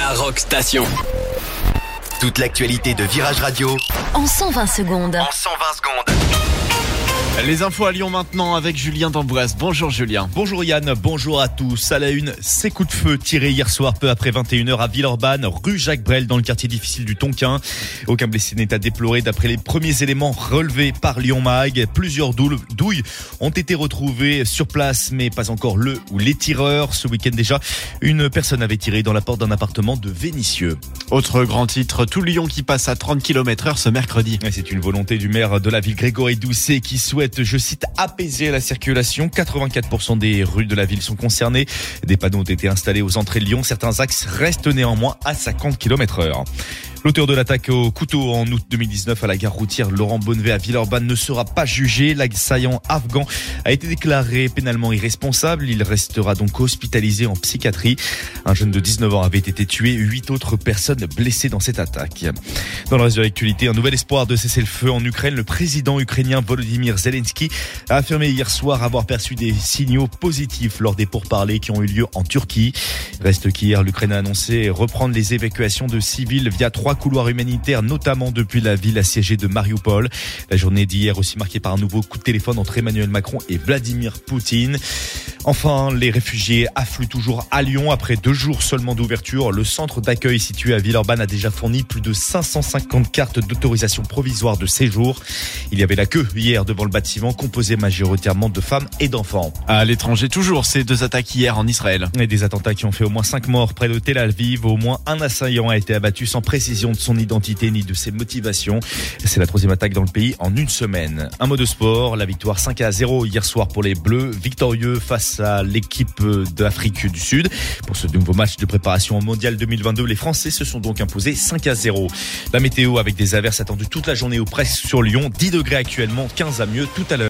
la Rock Station. Toute l'actualité de Virage Radio en 120 secondes. Les infos à Lyon maintenant avec Julien d'Amboise. Bonjour Julien. Bonjour Yann, bonjour à tous. À la une, ces coups de feu tirés hier soir peu après 21h à Villeurbanne, rue Jacques Brel dans le quartier difficile du Tonkin. Aucun blessé n'est à déplorer d'après les premiers éléments relevés par Lyon Mag. Plusieurs douilles ont été retrouvées sur place mais pas encore le ou les tireurs. Ce week-end déjà, une personne avait tiré dans la porte d'un appartement de Vénissieux. Autre grand titre, tout Lyon qui passe à 30 km/h ce mercredi. C'est une volonté du maire de la ville Grégory Doucet qui souhaite, je cite, apaiser la circulation. 84% des rues de la ville sont concernées. Des panneaux ont été installés aux entrées de Lyon. Certains axes restent néanmoins à 50 km/h. L'auteur de l'attaque au couteau en août 2019 à la gare routière Laurent Bonnevet à Villeurbanne ne sera pas jugé. L'assaillant afghan a été déclaré pénalement irresponsable. Il restera donc hospitalisé en psychiatrie. Un jeune de 19 ans avait été tué. 8 autres personnes blessées dans cette attaque. Dans le reste de l'actualité, un nouvel espoir de cesser le feu en Ukraine. Le président ukrainien Volodymyr Zelensky a affirmé hier soir avoir perçu des signaux positifs lors des pourparlers qui ont eu lieu en Turquie. Reste qu'hier, l'Ukraine a annoncé reprendre les évacuations de civils via 3 couloirs humanitaires, notamment depuis la ville assiégée de Mariupol. La journée d'hier aussi marquée par un nouveau coup de téléphone entre Emmanuel Macron et Vladimir Poutine. Enfin, les réfugiés affluent toujours à Lyon. Après 2 jours seulement d'ouverture, le centre d'accueil situé à Villeurbanne a déjà fourni plus de 550 cartes d'autorisation provisoire de séjour. Il y avait la queue hier devant le bâtiment, composé majoritairement de femmes et d'enfants. À l'étranger toujours, ces 2 attaques hier en Israël. Et des attentats qui ont fait au moins 5 morts près de Tel Aviv. Au moins un assaillant a été abattu sans précision de son identité ni de ses motivations. C'est la 3e attaque dans le pays en une semaine. Un mot de sport, la victoire 5-0 hier soir pour les Bleus, victorieux face à l'équipe d'Afrique du Sud. Pour ce nouveau match de préparation au Mondial 2022, les Français se sont donc imposés 5-0. La météo avec des averses attendues toute la journée ou presque sur Lyon, 10 degrés actuellement, 15 à Mieux tout à l'heure.